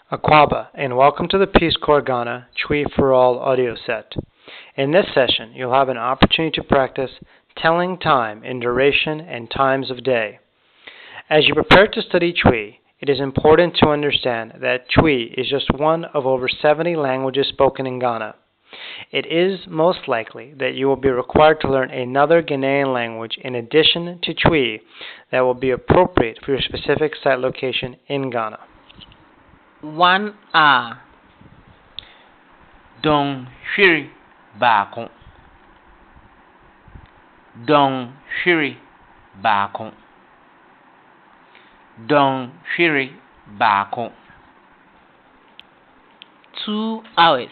Akwaba, and welcome to the Peace Corps Ghana Twi for All audio set. In this session, you'll have an opportunity to practice telling time in duration and times of day. As you prepare to study Twi, it is important to understand that Twi is just one of over 70 languages spoken in Ghana. It is most likely that you will be required to learn another Ghanaian language in addition to Twi that will be appropriate for your specific site location in Ghana. 1 hour. Dong shiri baako. Dong shiri baako. Dong shiri baako. 2 hours.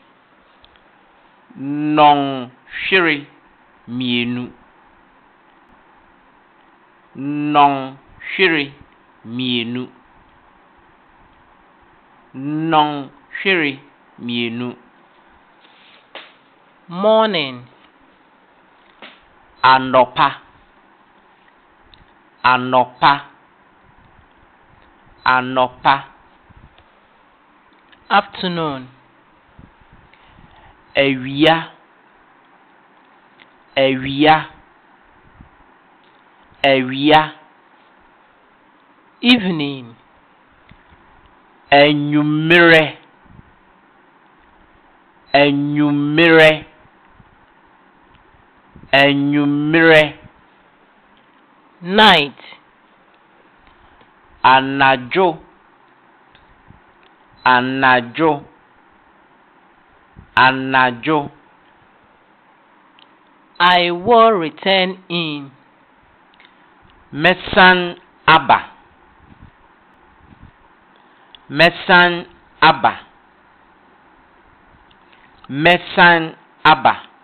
Nong shiri mienu. Nong shiri mienu. Nong shiri mienu. Morning. Anopa. Anopa. Anopa. Afternoon. Ewia. Ewia. Ewia. Evening. Enyumire. Enyumire. Enyumire. Night. Anajo. Anajo. Anajo. I will return in. Mesan aba. Mesan aba. Mesan aba.